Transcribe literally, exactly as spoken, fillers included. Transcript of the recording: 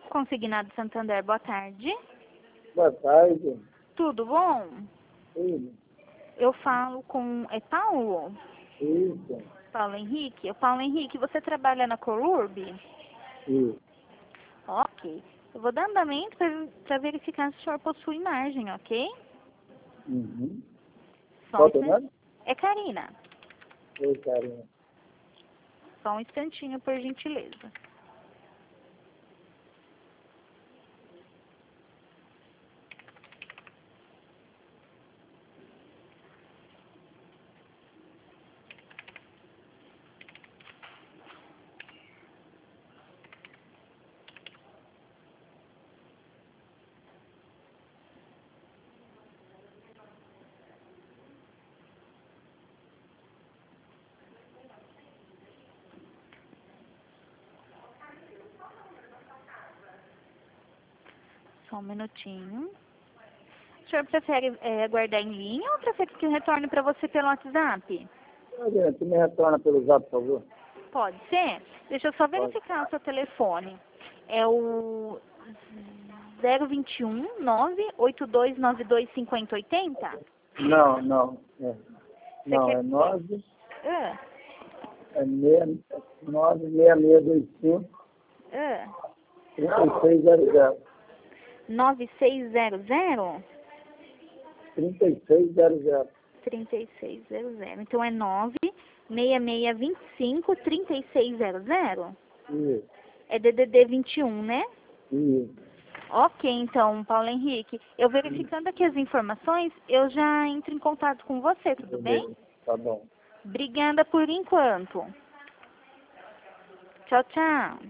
Consignado Santander, boa tarde. Boa tarde. Tudo bom? Tudo. Eu falo com... É Paulo? Isso. Paulo Henrique? Paulo Henrique, você trabalha na Colurb? Isso. Ok. Eu vou dar andamento para verificar se o senhor possui margem, ok? Uhum. Só Qual um o teu instan- nome? É Karina. Oi, carinha. Só um instantinho, por gentileza. Só um minutinho. O senhor prefere é, aguardar em linha ou prefere que eu retorne para você pelo WhatsApp? Olha, tu me retorna pelo zap, por favor. Pode ser? Deixa eu só Pode. verificar o seu telefone. É o zero dois um, nove oito dois nove dois cinco zero oito zero? Não, não. É. Você Não, quer... é nove, Ah, é meia, nove, seis, seis, dois, cinco, ah. trinta e seis zero zero. nove seis zero zero? trinta e seis zero zero. trinta e seis zero zero. Então é nove seis seis dois cinco, trinta e seis zero zero? Isso. É D D D vinte e um, né? Isso. Ok, então, Paulo Henrique. Eu verificando aqui as informações, eu já entro em contato com você, tudo bem? Beleza. Tá bom. Obrigada por enquanto. Tchau, tchau.